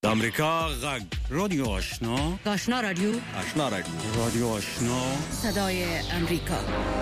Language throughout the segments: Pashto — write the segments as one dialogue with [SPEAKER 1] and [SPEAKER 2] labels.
[SPEAKER 1] امریکا غږ رادیو آشنا
[SPEAKER 2] رادیو
[SPEAKER 1] رادیو آشنا
[SPEAKER 2] صدای امریکا.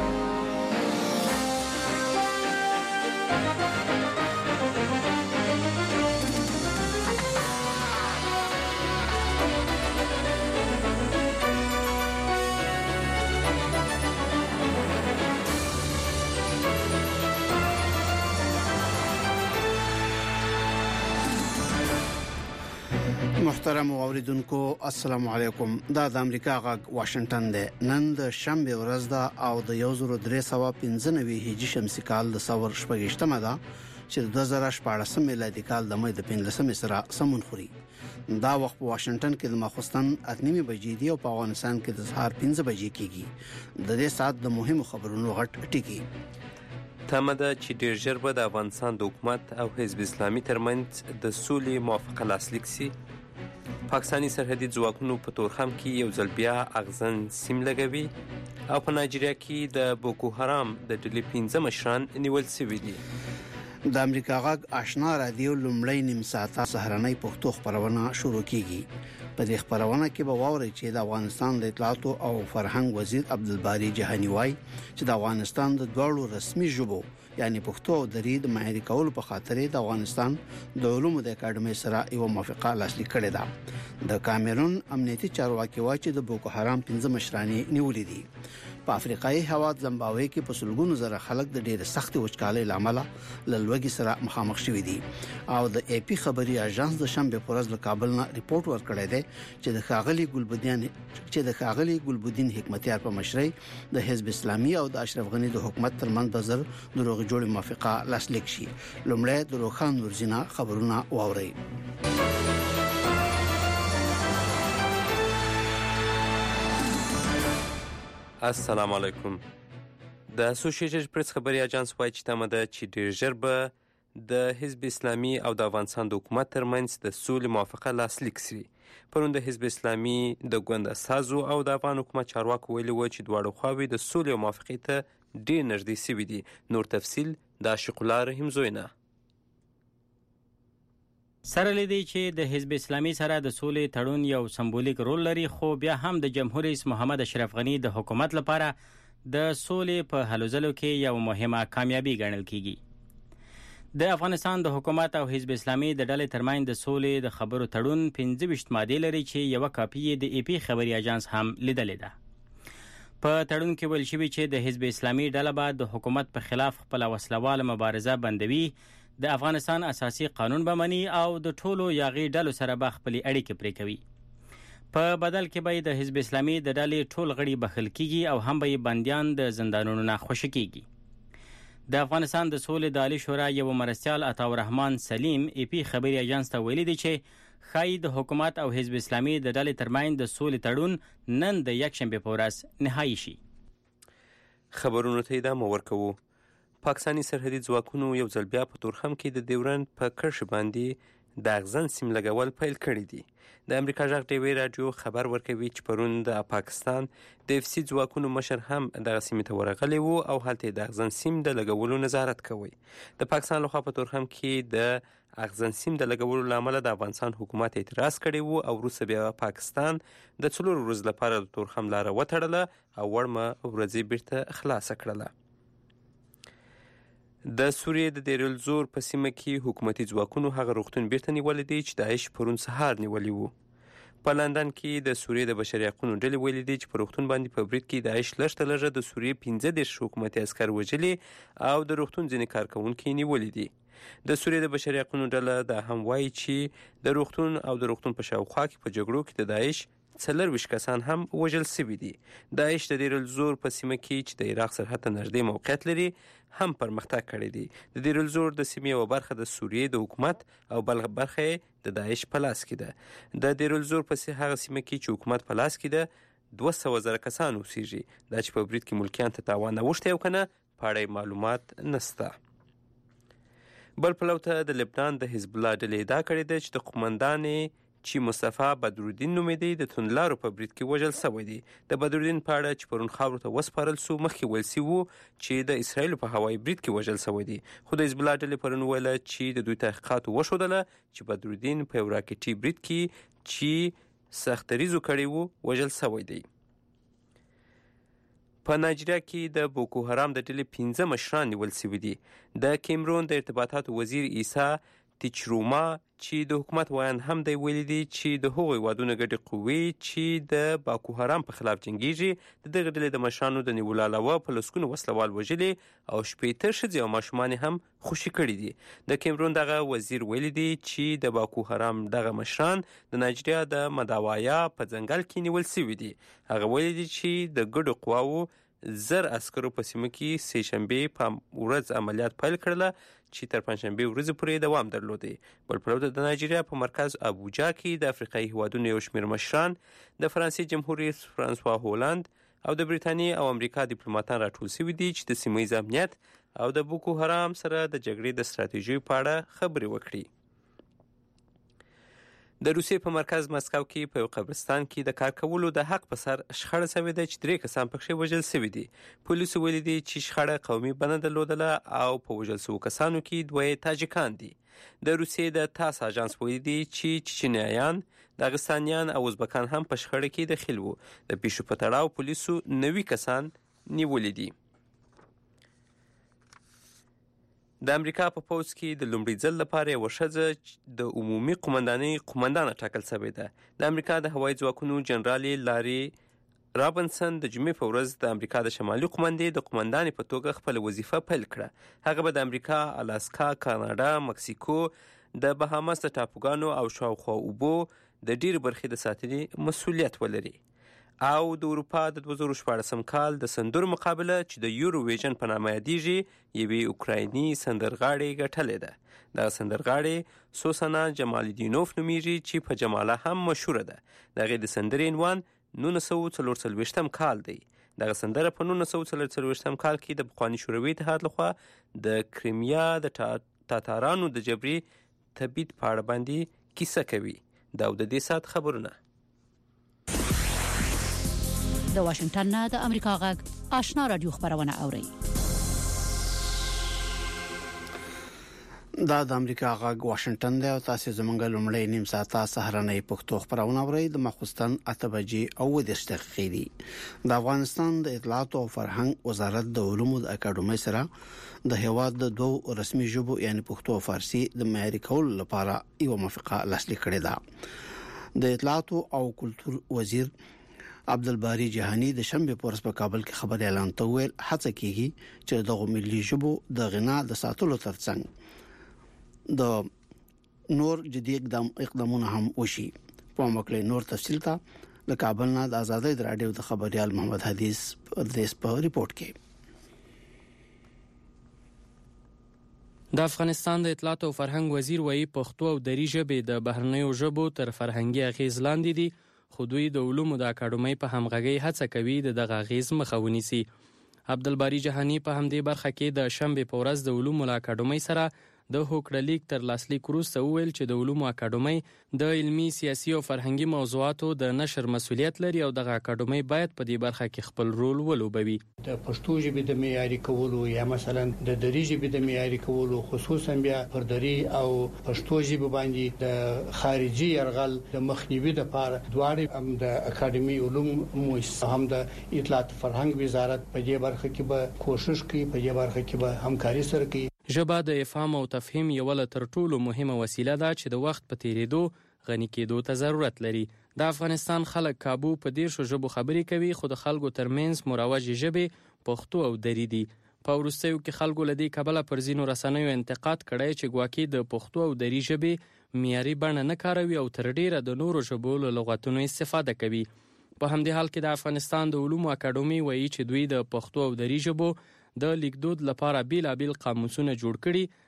[SPEAKER 3] محترم اوریدونکو السلام علیکم. دا د امریکا غږ واشنگټن دی. نن د شنبه ورځ ده او د 1395 هجری شمسي کال د ثور شپږشتمه ده چې د 2014 میلادي کال د مې د 15 سره سمون خوري. دا وخت په واشنگټن کې د ماخوستن 8:30 بجې دی او په افغانستان کې د سهار 5 بجې کېږي. د دې سات د مهمو خبرونو غټ ټکی
[SPEAKER 4] تمه ده چې ډیر ژر به د افغانستان د حکومت او حزب اسلامي ترمنځ د سولې موافقه لاسلیک شي. پاکستانی سرحدي ځواکونو په تورخم کې یو ځل بیا اغزن سیم لګوي او په نایجیریا کې د بوکو حرام د ډلې 15 مشران نیول شوي دي.
[SPEAKER 3] د امریکا غږ آشنا رادیو لومړی نیم ساعته سهارنۍ پښتو خبرونه شروع کیږي. په دې خبرونه کې به واوري چې د افغانستان د اطلاعات او فرهنګ وزیر عبدالباری جهانی وایي چې د افغانستان د دوړو رسمي ژبو یعنی پښتو او دري د معیاري کولو په خاطر د افغانستان د علومو د اکاډمۍ سره یو موافقه لاسلیک کړې ده. د کامرون امنیتي چارواکي وایي چې د بوکو حرام 15 مشرانی نیولې دي. په افریقایي هواد زمبابوې کې په سلګونو زره خلک د ډېر سخت وچکالۍ لامل لوګي سره مخامخ شوي دي او د ای پی خبري اژانس د شنبه پورز له کابل نه ریپورت ورکړی دی چې د ښاغلي ګلبدین حکمتیار په مشرۍ د حزب اسلامي او د اشرف غنی د حکومت ترمنځ بزر دروغ جوړ موافقه لاسلیک شي. لومړی د روخان ورزینا خبرونه واوري.
[SPEAKER 4] السلام علیکم. د اسوسییټډ پریس خبري اژانس وايي چې تمه ده چې ډیر ژر به د حزب اسلامي او د افغانستان د حکومت ترمنځ د سولې موافقه لاسلیک شي. پرون د حزب اسلامي د ګوند اساسو او د افغان حکومت چارواکو ویلي و چې دواړه خواوې د سولې او موافقې ته ډیر نږدې شوي دي. نور تفصیل د عاشق الله رحیم زوینه.
[SPEAKER 5] سره لیدي چې د حزب اسلامي سره د سولې تړون یو سمبولیک رول لري، خو بیا هم د جمهور رئیس محمد اشرف غنی د حکومت لپاره د سولې په هلو ځلو کې یو مهمه کامیابی ګڼل کیږي. د افغانستان د حکومت او حزب اسلامي د ډلې ترمنځ د سولې د خبرو تړون 25 ماده لري چې یو کاپی د ای پی خبري اژانس هم لیدلې ده. په تړون کې ویل شوی چې د حزب اسلامي ډله به د حکومت په خلاف خپل وسلواله مبارزه بندوي، د افغانستان اساسي قانون به مني او د ټولو یاغي ډلو سره به خپل اړیکې پرې کوي. په بدل کې به د حزب اسلامي د ډلې ټول غړي بخښل کیږي او هم به بنديان د زندانونو نه خوشي کیږي. د افغانستان د سولې د عالی شورا یو مرستیال عطاءالرحمن سلیم ای پی خبري اژانس ته ویلي دی چې خای د حکومت او حزب اسلامي د ډلې ترمنځ د سولې تړون نن د یکشنبه په ورځ نهایی شي.
[SPEAKER 4] خبرونو ته ادامه ورکوو. پاکستانی سرحدي ځواکونو یو ځل بیا په تورخم کې د ډیورند په کرښه باندې د اغزن سیم لګول پیل کړی دي. د امریکا غږ ټي وي رادیو خبر ورکوي چې پرون د پاکستان د اف سي ځواکونو مشر هم دغه سیمې ته ورغلی وو او هلته د اغزن سیم د لګولو نظارت کوي. د پاکستان لخوا په تورخم کې د اغزن سیم د لګولو لامل د افغانستان حکومت اعتراض کړی وو او وروسته بیا پاکستان د 4 ورځې لپاره د تورخم لاره وتړله او وړمه ورځې بیرته خلاصه کړله. د سوریې د دیر الزور په سیمه کې حکومتي ځواکونو هغه روغتون بیرته نیولی دی چې داعش پرون سهار نیولی وو. په لندن کې د سوریې د بشري حقونو ډلې ویلي دي چې په روغتون باندې په برید کې داعش لږ تر لږه د سوریې 15 حکومتي عسکر وژلي او د روغتون ځینې کارکوونکي نیولي دي. د سوریې د بشري حقونو ډله دا هم وایي چې د روغتون او د روغتون په شاوخوا کې په جګړو کې د داعش 24 کسان هم وژل شوي دي. داعش د دیر الزور په سیمه کې چې د عراق سرحد ته نږدې موقعیت لري هم پرمختګ کړی دی. د دیر الزور د سیمې یوه برخه د سوریې د حکومت او بل برخه د داعش په لاس کې ده. د دیر الزور په هغه سیمه کې چې حکومت په لاس کې ده 200,000 کسان اوسیږي. دا چې په برید کې ملکیان ته تاوان اوښتی او کنه په اړه معلومات نشته. بل پلو ته د لبنان د حزب الله ډلې ادعا کړې ده چې د قومندان چې مصطفی بدرالدین نومېدی د توندلارو په برید کې وژل شوی دی. د بدرالدین په اړه چې پرون خاورو ته وسپارل سو مخکې ویل شوي وو چې د اسرائیلو په هوایي برید کې وژل شوی دی، خو د حزب الله ډلې پرون ویله چې د دوی تحقیقاتو وښودله چې بدرالدین په یو راکټي برید کې چې سختریزو کړی وو وژل شوی دی. په نایجیریا کې د بوکو حرام د ډلې 15 مشران نیول شوي دي. د کیمرون د ارتباطاتو وزیر عیسی تیچروما چې د حکومت ویان هم دی ویلي دي چې د هغو هیوادونو ګډې قوې چې د باکو حرام په خلاف جنګیږي د دغه ډلې د مشرانو د نیولو علاوه په لسګونو وسلوال وژلي او 15 ښځې او ماشومان هم خوشي کړي دي. د کیمرون دغه وزیر ویلي دي چې د باکو حرام دغه مشران د نایجیریا د مداوایا په ځنګل کې نیول شوي دي. هغه ویلي دي چې د ګډو قواو 1000 عسکرو په سیمه کې سه شنبې په ورځ عملیات پیل کړله چې تر پنجشنبې ورځې پورې دوام درلودی. بل پلوته د نایجیریا په مرکز ابوجا کې د افریقایي هیوادونو یو شمېر مشران، د فرانسې جمهور رئیس فرانسوا هولند او د بریتانیې او امریکا ډیپلوماتان راټول شوي دي چې د سیمه ییز امنیت او د بوکو حرام سره د جګړې د ستراتیژۍ په اړه خبرې وکړي. د روسیې په مرکز مسکو کې په یو قبرستان کې د کار کولو د حق په سر شخړه شوې ده چې 3 کسان پکښې وژل شوي دي. پولیسو ویلي دي چې شخړه قومي بڼه درلودله او په وژل شوو کسانو کې 2 تاجکان دي. د روسیې د تاس اژانس ویلي دي چې چچنیایان، داغستانیان او ازبکان هم په شخړه کې دخیل وو. د پیښو په تړاو پولیسو 90 کسان نیولي دي. د امریکا په پوځ کې د لومړي ځل لپاره یوه ښځه د عمومي قومندانۍ قومندانه ټاکل شوې ده. د امریکا د هوایي ځواکونو جنرالې لاري رابنسن د جمعې په ورځ د امریکا د شمالي قومندې د قومندانې په توګه خپله وظیفه پیل کړه. هغه به د امریکا، الاسکا، کاناډا، مکسیکو، د بهاماس د ټاپوګانو او شاوخوا اوبو د ډېرې برخې د ساتنې مسؤلیت ولري. او د اروپا د 2014 کال د سندرو مقابله چې د یورو ویژن په نامه یادیږي یوې اوکرایني سندرغاړې ګټلې ده. دغه سندرغاړې سوسانا جمالدینوف نومیږي چې په جماله هم مشهوره ده. د هغې د سندرې عنوان 1944 کال دی. دغه سندره په 1944 کال کې د پخواني شوروي اتحاد لخوا د کریمیا د تاتارانو د جبري تبعید په اړه باندې کیسه کوي. دا د دې ساعت خبرونه.
[SPEAKER 2] د واشنگټن نه د امریکا غږ آشنا رادیو خبرونه اوري.
[SPEAKER 3] دا د امریکا غږ واشنگټن دی او تاسو زمونږ لومړی نیم ساعته سهارنۍ پښتو خبرونه اورئ. د مخصوصن 8 بجې او 10 دقیقې دي. د افغانستان د اطلاعات او فرهنګ وزارت د علومو د اکاډمۍ سره د هیواد د 2 رسمي ژبو یعنی پښتو او فارسی د معیاري کولو لپاره یو موافقه لاسلیک کړې ده. د اطلاعات او کلتور وزیر عبدالباری جهانی د شنبه پورس په کابل کې خبر اعلان ته ویل هڅه کیږي چې دغه ملي ژبو د غنا د ساتلو ترڅنګ د نور جدي اقدامونه هم وشي. په مکلې نور تفصیل ته د کابل نه د آزادۍ رادیو د خبريال محمد حدیث په ریپورت کې.
[SPEAKER 6] د افغانستان د اطلاعات او فرهنګ وزیر وایي پښتو او دری ژبې د بهرنیو ژبو تر فرهنګي اغیز لاندې دي، خو دوی د علومو د اکاډمۍ په همغږۍ هڅه کوي د دغه اغیز مخه ونیسي. عبدالباری جهانی په همدې برخه کې د شنبه په ورځ د علومو د اکاډمۍ سره د هوکړه لیک تر لاسلیک وروسته وویل چې د علومو اکاډمۍ د علمي، سیاسي او فرهنګي موضوعاتو د نشر مسؤلیت لري او دغه اکاډمۍ باید په دې برخه کې خپل رول ولوبوي.
[SPEAKER 7] د پښتو ژبې د معیاري کولو یا مثلا د دری ژبې د معیاري کولو خصوصا بیا پر دری او پښتو ژبې باندې د خارجي يرغل د مخنیوي لپاره دواړه هم د اکاډمي علوم مؤسسه هم د اطلاعات فرهنګ وزارت په دې برخه کې به کوشش کوي، په دې برخه کې به همکاري سره کوي.
[SPEAKER 6] ژبه د افهام او تفهیم یو له تر ټولو مهمه وسیله ده چې د وخت په تیریدو غني کېدو ته ضرورت لري. د افغانستان خلک کابو په 10 ژبو خبرې کوي، خو د خلکو ترمنځ مروج ژبې پښتو او دری دي. په وروستیو کې خلکو لدی کابل پر ځینو رسنیو انتقاد کړی چې ګواکې د پښتو او دری ژبې معیاري بڼه نه کاروي او تر ډیره د نورو ژبو له لغاتونو استفاده کوي. په همدې حال کې د افغانستان د علومو اکاډمۍ وایي چې دوی د پښتو او دری ژبو د لیکدود لپاره بیلابیل قاموسونه جوړ کړي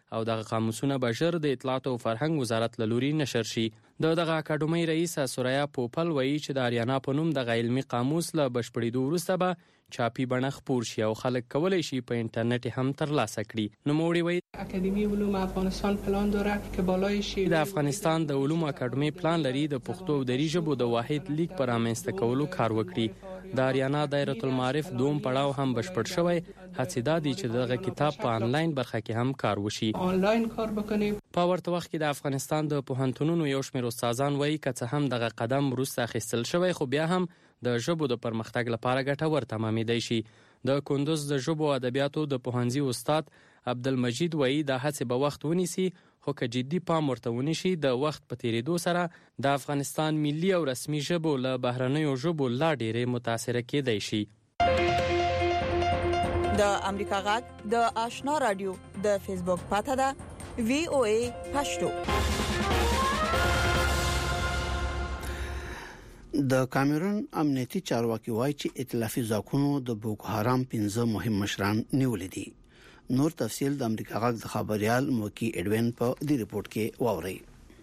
[SPEAKER 6] او دغه قاموسونه به ژر د اطلاعات او فرهنګ وزارت له لوري نشر شي. دغه اکاډمۍ رئیس سوریا پوپل وایي چې د آریانا په نوم د علمي قاموس له بشپړېدو وروسته به چاپي بڼه خپور شي او خلک کولی شي په انټرنیټ هم ترلاسه کړي. نوموړي وایي
[SPEAKER 8] اکادمی علوم افغانستان پلان داره که بالای شیوه
[SPEAKER 6] د افغانستان د علوم اکاډمۍ پلان لري د پښتو او دری ژبو د واحد لیک پر رامنځته کولو کار وکړي. د آریانا دایره المعارف دوم پړاو هم بشپړ شوی. هڅې دا دي چې دغه کتاب په آنلاین برخه کې هم کار وشي.
[SPEAKER 8] آنلاین کار بکنیم.
[SPEAKER 6] په ورته وخت کې د افغانستان د پوهنتونونو یو شمېر استادان وایي که څه هم دغه قدم وروسته اخیستل شوی خو بیا هم د ژبو د پرمختګ لپاره ګټور تمامېدی شي. د کندوز د ژبو او ادبیاتو د پوهنځي استاد عبدالمجید وایي دا هڅې به وخت ونیسي خو که جدي پام ورته ونشي د وخت په تیریدو سره د افغانستان ملي او رسمي ژبو له بهرنیو ژبو لا ډېرې متاثره کېدی شي.
[SPEAKER 9] د امریکا غږ د آشنا رادیو د فیسبوک پاته ده VOA پښتو.
[SPEAKER 3] د کامرون امنیتي چارواکي وایي چې ائتلافي ځواکونو د بوکو حرام 15 مهم مشران نیولې دي. نور تفصیل د امریکا غږ د خبريال موکی اډوین په دې ریپورت کې واوري.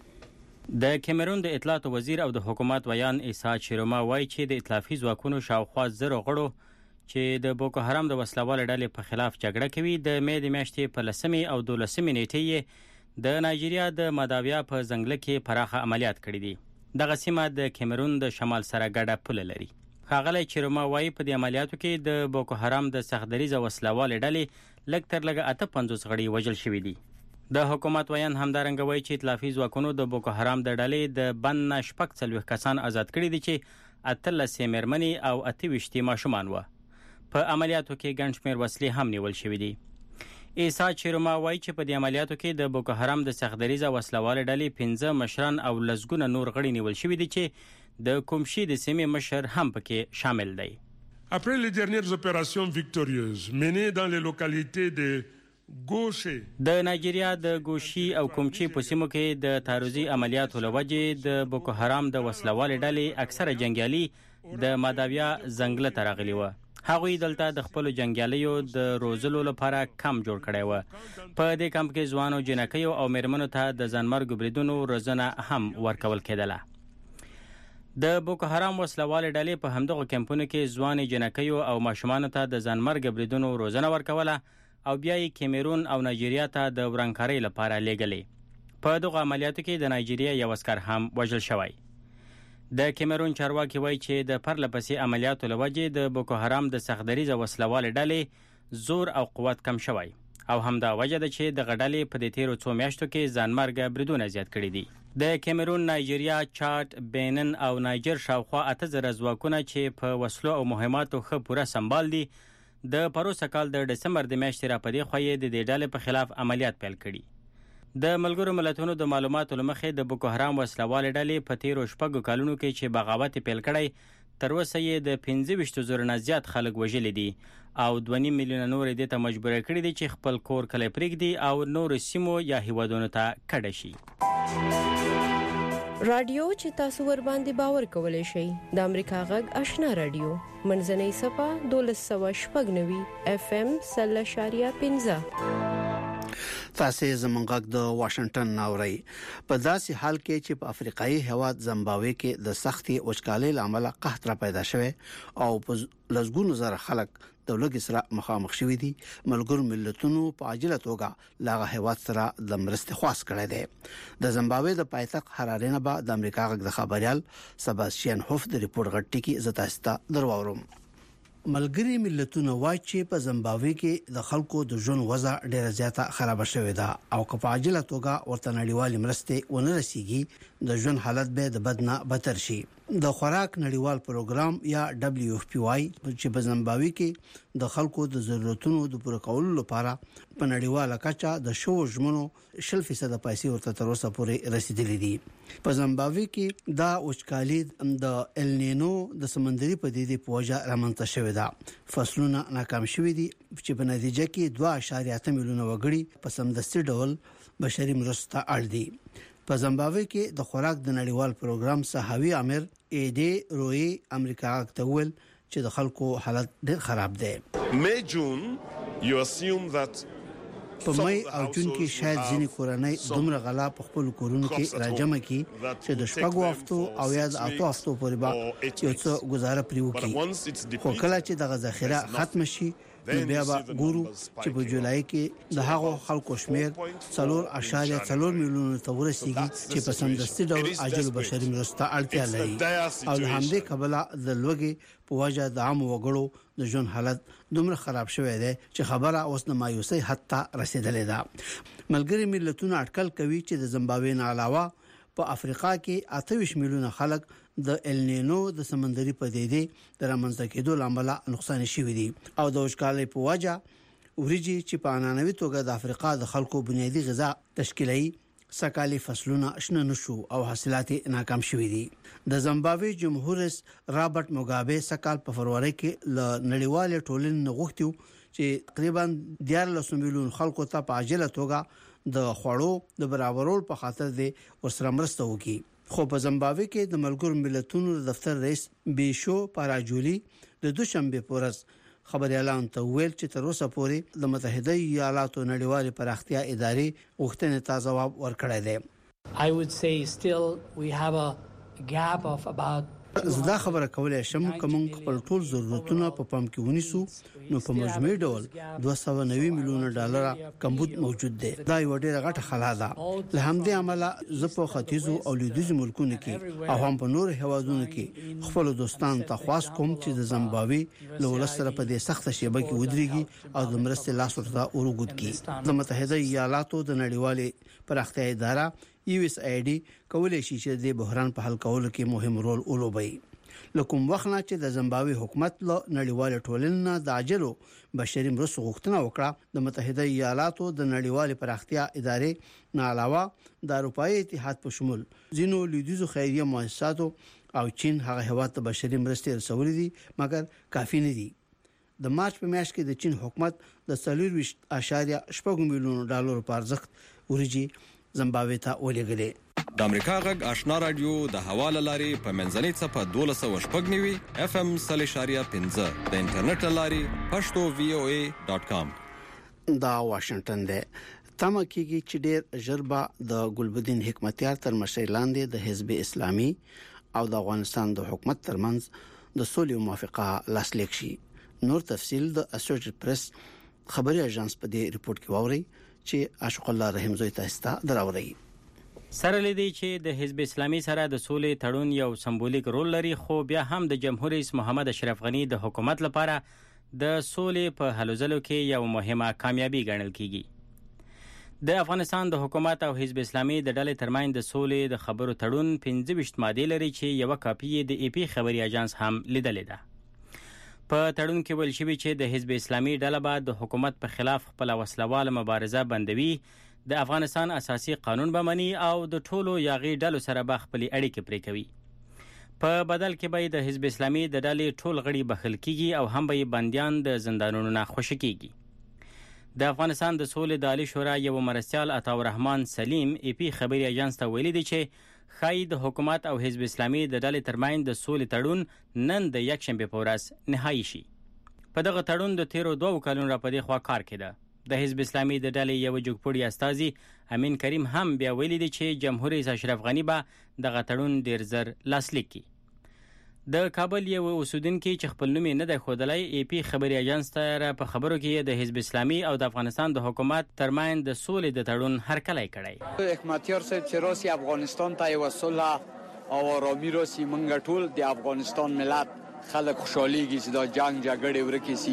[SPEAKER 5] د کیمرون د اطلاعات وزیر او د حکومت ویان عیسی چیروما وایي چې د ائتلافي ځواکونو شاوخوا 1000 غړو چې د بوکو حرام د وسلوال ډلې په خلاف جګړه کوي د مې د میاشتې په 10 او 12 نیټې د نایجیریا د ماداویا په ځنګل کې پراخه عملیات کړي دي. دغه سیمه د کیمرون د شمال سره ګډه پوله لري. ښاغلی چیروما وایي په دې عملیاتو کې د بوکو حرام د سختدریزه وسلوال ډلې لږ تر لږه 58 غړي وژل شوي دي. د حکومت ویان همدارنګه وایي چې ائتلافي ځواکونو د بوکو حرام د ډلې د بند نه 40 کسان آزاد کړي دي چې 18 مېرمنې او 28 ماشومان وو. په عملیاتو کې ګڼ شمېر وسلې هم نیول شوې دي. عیسی چیروما وایي چې په دې عملیاتو کې د بوکو حرام د سختدریزه وسلوال ډلې 15 مشران او لسګونه نور غړي نیول شوي دي چې د کومشي د سیمې مشر هم پکې شامل دی.
[SPEAKER 10] Après les dernières opérations victorieuses menées dans les localités de Goshe
[SPEAKER 5] د نایجیریا د ګوشي او کومچي په سیمو کې د تعرضي عملیاتو لوجې د بوکو حرام د وسلوال ډلې اکثره جنگیالي د ماداویا ځنګل ته راغلي و. هغوی دلته د خپل جنگیالیو د روزلو لپاره کم جوړ کړی و. په دې کمپ کې ځوانو جنکیو او میرمنو ته د ځانمرګ بریدونو روزنه هم ورکول کېدله. د بوکو حرام وسلوال ډلې په همدغه کمپونو کې ځوان جنکیو او ماشومانو ته د ځانمرګ بریدونو روزنه ورکوله او بیا یې کیمرون او نایجیریا ته د ورانکارۍ لپاره لیږلې. په دغه عملیاتو کې د نایجیریا یو عسکر هم وژل شوی. د کیمرون چارواکي وایي چې د پرلپسې عملیاتو لوجې د بوکو حرام د سختدریزه وسلوال ډلې زور او قوت کم شوی او همدا وجه ده چې د غډلې په دې تیرو 2 میاشتو کې ځانمرګ بریدونه زیات کړي دي. د کیمرون، نایجیریا، چاد، بینن او نایجر شاوخوا 8000 ځواکونه چې په وسلو او مهماتو ښه پوره سمبال دي د پروسه کال د دسمبر د میاشتې را پدې خوې د دې ډلې په خلاف عملیات پیل کړي. د ملګرو ملتونو د معلوماتو لمخې د بوکو حرام وسلوال ډلې په تیرو 6 کالونو کې چې بغاوت پیل کړی تر اوسه یې د 25,000 نه زیات خلک وژلي دي او 2.5 میلیونه نور دې ته مجبور کړي دي چې خپل کور کلی پرېږدي او نور سیمو یا هیوادونو ته کډه شي.
[SPEAKER 11] رادیو چې تاسو ور باندې باور کولای شئ د امریکا غږ آشنا رادیو منځنۍ صفه 1290 FM 0.15.
[SPEAKER 3] تاسو زمونږ د واشنگټن ناوړی په داسې حال کې چې په افریقایي هیواد زیمبابوې کې د سختي وچکالۍ لامل قحط را پیدا شوه او په لږګونو زره خلک د لوګي سره مخامخ شوي دي. ملګرو ملتونو په عاجله توګه لاغه هیواد سره د مرستې خواست کړی دی. د زیمبابوې د پایتخت حراره نه به د امریکا غږ د خبريال سباستیان هوف د ریپورت غټی کې زتاستا درواورم. ملګری ملتونه وایي چې په زیمبابوې کې د خلکو د ژوند وضع ډیره زیاته خراب شوې ده او که په عاجله توګه ورته نړیوال مرستې ونه رسیږي د ژوند حالت به د بدنه بدتر شي. د خوراک نړیوال پروګرام یا WFP چې په زیمبابوې کې د خلکو د ضرورتونو د پوره کولو لپاره په نړیواله کچه د شو ژمنو 0% پیسې ورته تر اوسه پورې رسیدلې دي. په زیمبابوې کې دا وچکالي د النینو د سمندري پدیدې په وجه رامنځته شوې ده. فصلونه ناکام شوي دي چې په نتیجه کې 2.8 میلیونه وګړي په سمدستي ډول بشري مرسته اړ دي. په زیمبابوې کې د خوراک د نړیوال پروګرام صحاوي امیر ایډي روي امریکا اکتول چې د خلکو حالت ډېر خراب دی.
[SPEAKER 12] May June you assume that
[SPEAKER 3] په مې او جون کې شاید ځینې کورنۍ دومره غلا په خپل کورونو کې راجمع کی چې د شپږو هفتو او یا د اتو هفتو پورې به یو څه گزاره پریو کی خو کله چې دغه ذخیره ختم شي نو بیا به ګورو چې په جولای کې د هغو خلکو شمیر 4.4 میلیون ته ورسیږي چې په سمدستي ډول عاجل بشري مرسته اړتیا لري او له همدې کبله د لوګي په وجه د عام وګړو د ژوند حالت دومره خراب شوی دی چې خبره اوس د مایوسۍ حد ته رسیدلې ده. ملګری ملتونه اټکل کوي چې د زیمبابوې نه علاوه په افریقا کې 28 میلیونه خلک د النینو د سمندري پدیدې د رامنځته کېدو لامل نقصان شوی دي او د وشکالۍ په وجه وريجي چې په انانوي توګه د افریقا د خلکو بنیادی غذا تشکیلي سکالي فصلونه شنه نشو او حاصلات ناکام شوي دي. د زیمبابوې جمهور رئیس رابرټ موګابه سکال په فروری کې ل نړیوال ټولنې غوښتیو چې تقریبا 13 میلیون خلکو ته په عاجله توګه د خوړو د برابرول په خاطر د ورسره مرسته وکړي. خو په زیمبابوې کې د ملګرو ملتونو دفتر رئیس بیشو پاراجولی د دوشنبه په ورځ خبري اعلان ته ویل چې تر اوسه پورې د متحده ایالاتو نړیوالې پراختیا ادارې غوښتنې ته جواب ورکړی دی.
[SPEAKER 12] I would say still we have a gap of about
[SPEAKER 3] زدا خبره کولای شم کوم خپل ټول ضرورتونه په پام کې ونیسو نو په مجموعي ډول 290 میلیون ډالر کمبود موجود دی. دا یو ډېر غټه خلا ده. له همدې عمله زپو ختیځو او لویدیځ ملکونو کې او هم په نور هیوادونو کې خپل دوستان ته خواست کوم چې د زیمبابوې له ولسره په دې سخت شیبه کې ودرېږي او د مرستې لاس ورته ورغود کړي. د متحده ایالاتو د نړیوالې پراختیا اداره USAID کولای شي چې د بحران په حل کولو کې مهم رول ولوبي. لکه وخت نه چې د زیمبابوې حکومت له نړیوال ټولنې د عاجلو بشري مرستو غوښتنه وکړه د متحده ایالاتو د نړیوال پراختیا ادارې نه علاوه د اروپאי اتحاد په شمول ځینو لیدوزو خیریه مؤسساتو او چین هغه هیواد ته بشري مرستې رسولې دي مګر کافي نه دي. د مارچ په میاشت کې د چین حکومت د 4.8 میلیون ډالر په ارزښت وريجي زیمبابوې ته ولېږلې.
[SPEAKER 13] د امریکا غږ آشنا رادیو د حواله لاري په منځنۍ صفه 1290 FM 3.15 د انټرنیټ لاري pashto.voa.com.
[SPEAKER 3] دا واشنگټن دی. تمه کېږي چې ډېر ژربا د ګلبدین حکمتیار تر مشرۍ لاندې د حزب اسلامي او د افغانستان د حکومت ترمنځ د سولې موافقه لاسلیک شي. نور تفصیل د اسوسییټډ پریس خبري اژانس په دې ریپورت کې ووري چې عاشق الله رحیم زوی تاسو ته دراوړي.
[SPEAKER 5] سره لیدي چې د حزب اسلامي سره د سولې تړون یو سمبولیک رول لري خو بیا هم د جمهور رئیس محمد اشرف غنی د حکومت لپاره د سولې په هلو ځلو کې یو مهمه کامیابی ګڼل کیږي. د افغانستان د حکومت او حزب اسلامي د ډلې ترمنځ د سولې د خبرو تړون 25 ماده لري چې یو کاپی د ای پی خبري اژانس هم لیدلې ده. په تړون کې ویل شوی چې د حزب اسلامي ډله به د حکومت په خلاف خپل وسلواله مبارزه بندوي، د افغانستان اساسي قانون به مني او د ټولو یاغي ډلو سره به خپل اړیکې پرې کوي. په بدل کې به د حزب اسلامي د ډلې ټول غړي بخښل کیږي او هم به بنديان د زندانونو نه خوشی کیږي. د افغانستان د سولې د عالی شورا یو مرستیال عطا الرحمن سلیم ای پی خبري اژانس ته ویلي دی چې خای د حکومت او حزب اسلامي د ډلې ترمنځ د سولې تړون نن د یکشنبه په ورځ نهایی شي. په دغه تړون د 13 کلونو را پدې خوا کار کړه. د حزب اسلامي د ډلې یو جوګپوړی استاذي امین کریم هم بیا ویلي دی چې جمهور رئیس اشرف غنی به دغه تړون ډیر زر لاسلیک کړي. د کابل یو اوسیدونکو چې خپل نوم نه د خودلای ای پی خبري اژانس ته په خبرو کې د حزب اسلامي او د افغانستان د حکومت ترمنځ د سولې د تړون هرکلی کړی.
[SPEAKER 14] حکمتیار صاحب چې راسي افغانستان ته یو صلح او آرامي راسي منګ ټول د افغانستان ملت خلک خوشاليږي چې دا جنگ جګړه ورکه سي.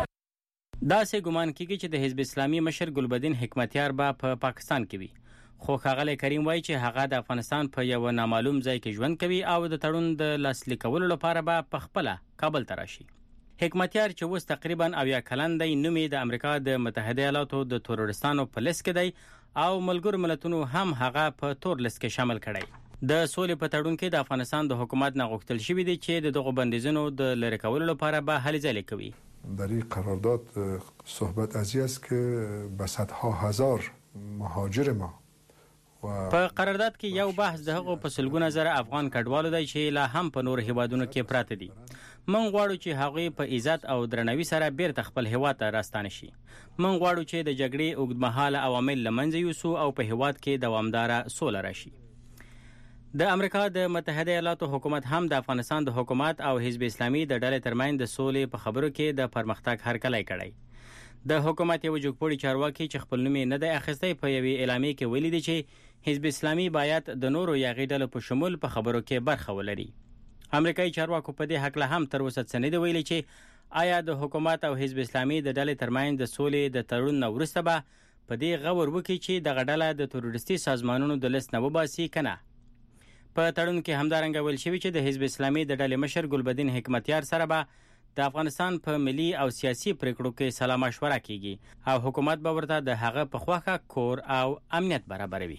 [SPEAKER 5] دا سه ګمان کیږي چې د حزب اسلامي مشر ګلبدین حکمتیار به په پاکستان کې وي، خو ښاغلی کریم وایي چې هغه د افغانستان په یو نامعلوم ځای کې ژوند کوي او د تړون د لاسلیک کولو لپاره به په خپل کابل ته راشي. حکمتیار چې اوس تقریبا 90 کلن دی، نوم یې د امریکا د متحده ایالاتو د تورورستانو په لیست کې دی او ملګرو ملتونو هم هغه په تور لیست کې شامل کړی. د سولې په تړون کې د افغانستان د حکومت نه غوښتل شوی دی چې دغه بندیزونو د لری کولو لپاره به هلې ځلې کوي.
[SPEAKER 15] در این قرارداد صحبت از این است که به صدها هزار مهاجر ما
[SPEAKER 5] په قرارداد کې یو بحث د هغو په سلګونه زره افغان کډوالو دی چې لا هم په نور هیوادونو کې پراته دي. موږ غواړو چې هغوی په عزت او درناوي سره بیرته خپل هیواد ته راستانه شي. موږ غواړو چې د جګړې اوږدمهاله عوامل له منځه یوسو او په هیواد کې دوامداره سوله راشي. د امریکا د متحده ایالاتو حکومت هم د افغانستان د حکومت او حزب اسلامي د ډلې ترمنځ د سولې په خبرو کې د پرمختګ هرکلی کړی. د حکومت یو جوړپوړي چارواکي چې خپل نوم نه دی اخیستی په یوې اعلامیې کې ویلي دي چې حزب اسلامي باید د نورو یاغي ډلو په شمول په خبرو کې برخه ولري. امریکایي چارواکو په دې حق له هم تر اوسه څه نه دی ویلي چې آیا د حکومت او حزب اسلامي د ډلې ترمنځ د سولې د تړون نه وروسته به په دې غور وکړي چې دغه ډله د تروریستي سازمانونو د لیست نه وباسي که نه. په تړون کې همدارنګه ویل شوي چې د حزب اسلامي د ډلې مشر ګلبدین حکمتیار سره به د افغانستان په ملي او سیاسي پریکړو کې سلا مشوره کیږي او حکومت به ورته د هغه په خوښه کور او امنیت برابروي.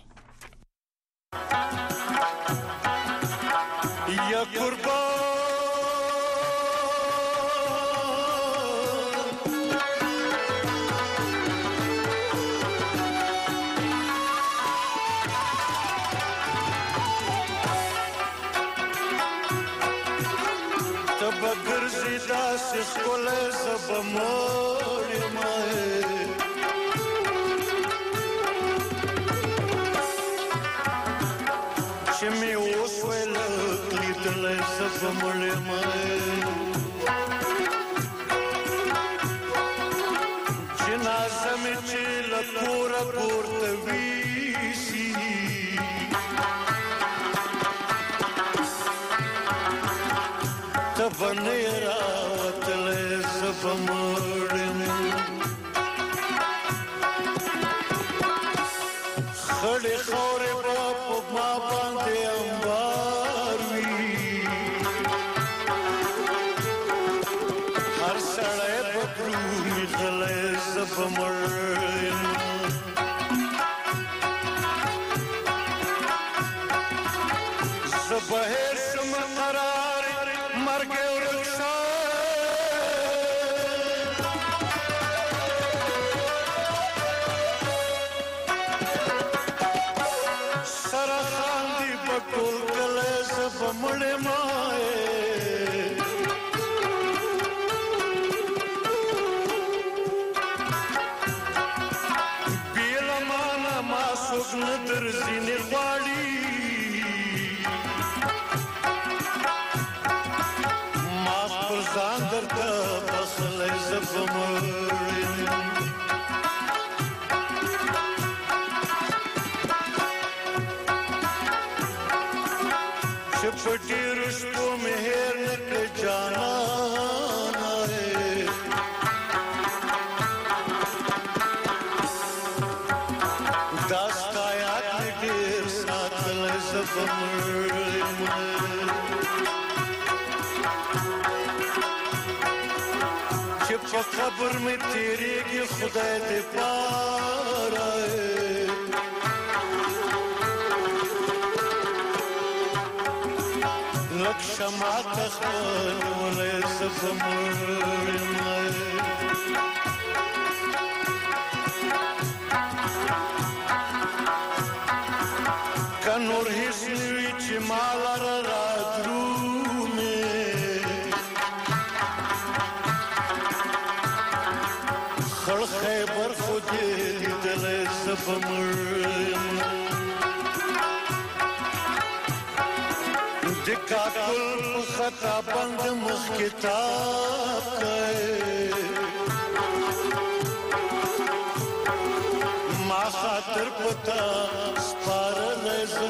[SPEAKER 15] یا قربان سکول سب موڑ مائے شمی اوسویل لیدل سب موڑ مائے جنازه می چې لکور پورته ویسی تبنی خړې خاورې په ما باندې انبار وي هر سړی په پلومې غلی زه به مړ یم زه به هېر شم قرار مرګ ورک شه مړې مایې بیله مانه ما څوک نه در ځینې غواړي ما خپل ځان درته بخلی زه به مړ یم پټیرو شپو مې هېر نه کړې جانانه دا ستا یاد مې ډېر ساتلی زه به مړ یم چې په قبر مې تېرېږي خدای دې پاره لک شما تخلولی زه به مړ یم که نور هېڅ نه وي چې ما لره رادرومې خړ خیبر خو دې لیدلی زه به مړ یم د کاکل په خطا بند مخ کتاب کوي ما خاطر پتا سپارلی زه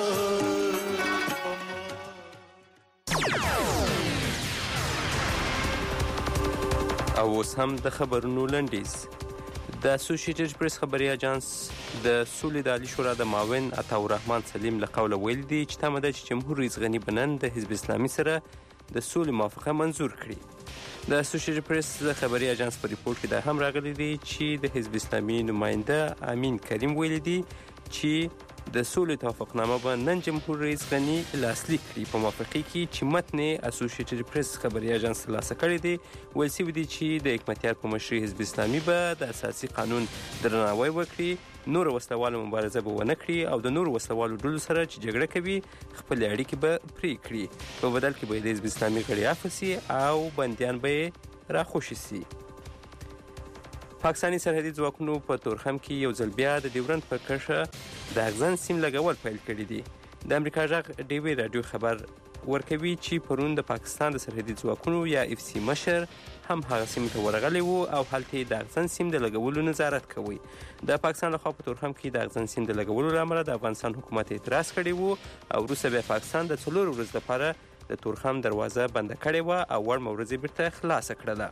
[SPEAKER 4] او اوس هم د خبرونو لنډیز. د اسوسییټډ پریس خبري اژانس د سولې د عالی شورا د معاون عطاالرحمن سلیم له قوله ویل دي چې تمه ده چې جمهور رئیس غني بنن د حزب اسلامي سره د سولې موافقه منظور کړي. د اسوسییټډ پریس د خبري اژانس په ریپورت کې دا هم راغلی دی چې د حزب اسلامي نماینده امین کریم ویلي دي چې د سولې توافقنامه به نن جمهور رئیس غني لاسلیک کړي. په موافقه کې چې متن اسوسییټډ پریس خبري اژانس ترلاسه کړی دی، ویل شوي دي چې د حکمتیار په مشرۍ حزب اسلامي به د اساسي قانون درناوی وکړي، نور وسلوالو مبارزه به ونه کړي او د نور وسلوالو ډلو سره چې جګړه کوي خپل اړیکې به پرې کړي. په بدل کې به د حزب اسلامي غړي عفو شي او بندیان به راخوشي شي. پاکستاني سرحدي ځواکونو په تورخم کې یو ځل بیا د ډیورنډ په کرښه د اغزن سیم لګول پیل کړي دي. د امریکا غږ ډیوی رادیو خبر ورکوي چې پرون د پاکستان د سرحدي ځواکونو یا اف سی مشر هم هغه سیمې ته ورغلی وو او هلته د اغزن سیم د لګولو نظارت کوي. د پاکستان لخوا په تورخم کې د اغزن سیم د لګولو له امله د افغانستان حکومت اعتراض کړی وو او وروسته بیا پاکستان د 4 ورځې لپاره د تورخم دروازه بنده کړې وه او وړمه ورځ یې بیرته خلاصه کړله.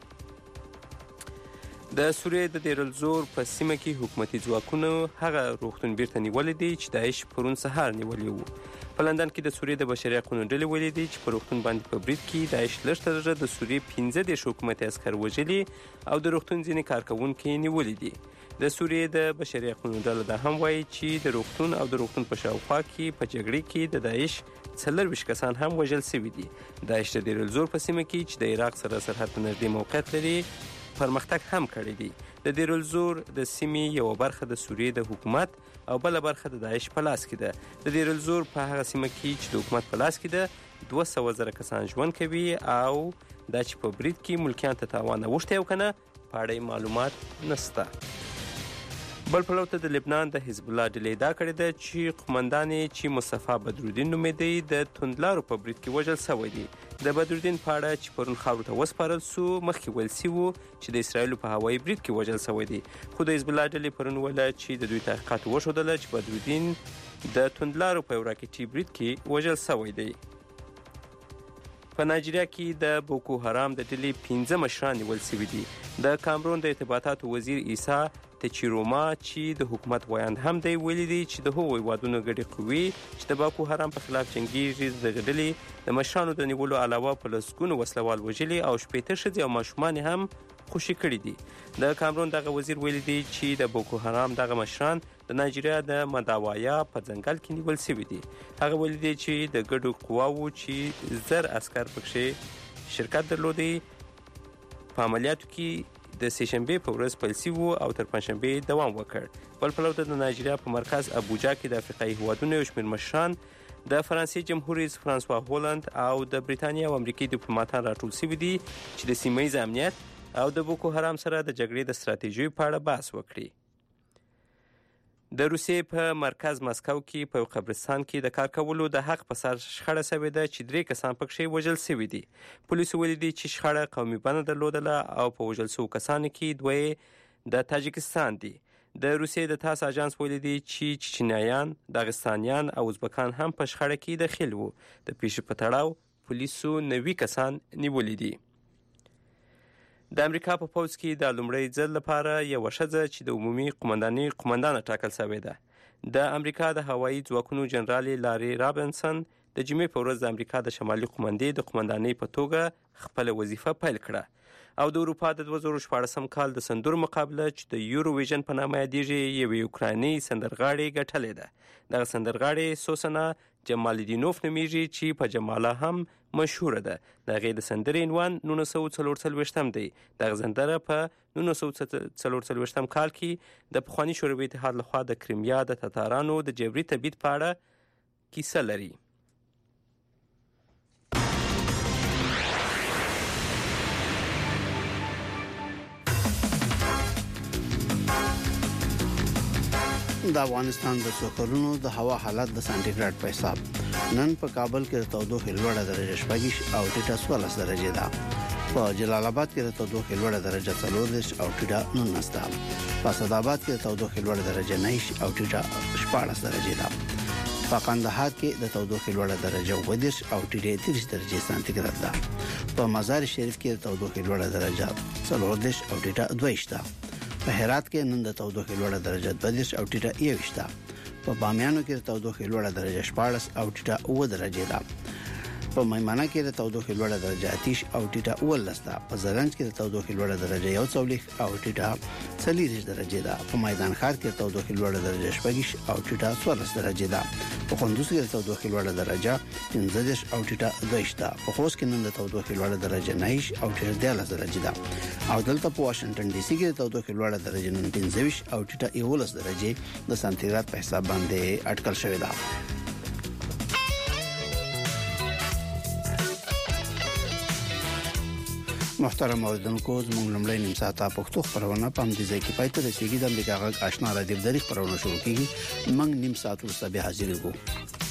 [SPEAKER 4] د سوریې د دیر الزور په سیمه کې حکومتي ځواکونو هغه روغتون بیرته نیولی دی چې داعش پرون سهار نیولی وو. په لندن کې د سوریې د بشري حقونو ډلې ویلي دي چې په روغتون باندې په برید کې داعش لږ تر لږه د سوریې 15 حکومتي عسکر وژلي او د روغتون ځینې کارکوونکي نیولي دي. د سوریې د بشري حقونو ډله دا هم وایي چې د روغتون او د روغتون په شاوخوا کې په جګړې کې د داعش 24 کسان هم وژل شوي دي. داعش د دیر الزور په سیمه کې چې د عراق سره سرحد ته نږدې موقعیت لري پرمختګ هم کړی دی. د دیر الزور د سیمې یو برخه د سوریې د حکومت او بل برخه د داعش په لاس کې ده. د دیر الزور په هغه سیمه کې چې د حکومت په لاس کې ده 200,000 کسان ژوند کوي او دا چې په برید کې ملکیان ته تاوان اوښتی او کنه په اړه معلومات نشته. بل پلو ته د لبنان د حزب الله ډلې ادعا کړې ده چې قومندان چې مصطفی بدرالدین نومېدی د توندلارو په برید کې وژل شوی دی. د بدرالدین په اړه چې پرون خاورو ته وسپارل سو مخکې ویل شوي چې د اسرائیلو په هوایي برید کې وژل شوی دی، خو د حزب الله ډلې پرون ویله چې د دوی تحقیقات وښودله چې بدرالدین د توندلارو په یو راکټي برید کې وژل شوی دی. په نایجیریا کې د بوکو حرام د ډلې 15 مشران نیول شوي دي. د کامرون د ارتباطاتو وزیر عیسی تچیروما چې د حکومت وایند هم دی ویلي دي چې د هغو هیوادونو ګډې قوې چې د بوکو حرام په خلاف جنګیږي د ډلې د مشرانو د نیولو علاوه په لسګونو وسلوال وژلي او 18 ښځې او ماشومان هم خوشي کړي دي. د کامرون دغه وزیر ویلي دی چې د بوکو حرام دغه مشران د نایجیریا د مداوایا په ځنګل کې نیول شوي دي. هغه ویلي دی چې د ګډو قواو چې 1000 عسکر پکښې شرکت درلودی په عملیاتو کې د سهشنبې په ورځ پیل شوي او تر پنجشنبې دوام وکړ. بل پلو ته د نایجیریا په مرکز ابوجا کې د افریقایي هیوادونو یو شمېر مشران د فرانسې جمهور رئیس فرانسوا هولند او د بریتانیا او امریکایي ډیپلوماتان راټول شوي دي چې د سیمه ییز امنیت او د بوکو حرام سره د جګړې د ستراتیژۍ په اړه بحث وکړي. د روسیې په مرکز مسکو کې په یو قبرستان کې د کار کولو د حق په سر شخړه شوې ده چې 3 کسان پکښې وژل شوي دي. پولیسو ویلي دي چې شخړه قومي بڼه درلودله او په وژل شوو کسانو کې 2 د تاجکستان دي. د روسیې د تاس اژانس ویلي دي چې چچنیایان، داغستانیان او ازبکان هم په شخړه کې داخل وو. د پیښې په تړاو پولیسو 90 کسان نیولي دي. د امریکا په پوځ کې د لومړي ځل لپاره یو ښځه چې د عمومي قومندانه ټاکل شوې ده. د امریکا د هوایي ځواکونو جنرال لاري رابنسن د جمعې په ورځ د امریکا د شمالي قومندې د قومندانۍ په توګه خپل وظیفه پیل کړه او د اروپا د 2014 کال د سندرو مقابله چې د یورو ویژن په نامه یادېږي یو یوکراني سندرغاړې ګټلې ده. دغه سندرغاړې سوسنا جمالدینوف نومیږي چې په جماله هم مشهوره ده. د هغې د سندرې عنوان 1944 دی. دغه سندره په 1944 کال کې د پخواني شوروي اتحاد لخوا د کریمیا د تاتارانو د جبري تبعید په اړه کیسه لري.
[SPEAKER 3] د افغانستان د سوکرونو د هوا حالت د سانتیګریډ په حساب نن په کابل کې د تودوخې لوړه درجه 14 او ټیټه 14 درجه ده. په جلال آباد کې د تودوخې لوړه درجه 14 او ټیټه 19 ده. په اسداباد کې د تودوخې لوړه درجه 9 او ټیټه 14 درجه ده. په قندهار کې د تودوخې لوړه درجه 20 او ټیټه 30 درجه سانتیګریډ ده. په مزار شریف کې د تودوخې لوړه درجه 14 او ټیټه 22 ده. په هرات کې نن د تودوخې لوړه درجه 22 او ټیټه 21 ده. په بامیانو کې د تودوخې لوړه درجه 14 او ټیټه 9 درجه ده. په میمنه کې د تودوخې لوړه درجه آتش او ټیټه 18 ده. په زرنج کې د تودوخې لوړه درجه 41 او ټیټه 40 درجه ده. په میدان ښار کې د تودوخې لوړه درجه 20 او ټیټه 14 درجه ده. په کندوز کې د تودوخې لوړه درجه 15 او ټیټه 20 ده. په خوست کې نن د تودوخې لوړه درجه 9 او ټیټه 13 درجه ده. او دلته په واشنگټن ډي سي کې د تودوخې لوړه درجه 15 او ټیټه 11 درجه د سانتیګراد په حساب باندې اټکل شوې ده. محترم اوریدونکو زموږ لمړی نیم ساعته پښتو خبرونه په همدې ځای کې پای ته رسیدي. د امریکا غږ آشنا رادیو د خبرونو شروع کیږي. موږ نیم ساعت وروسته به حاضر یو.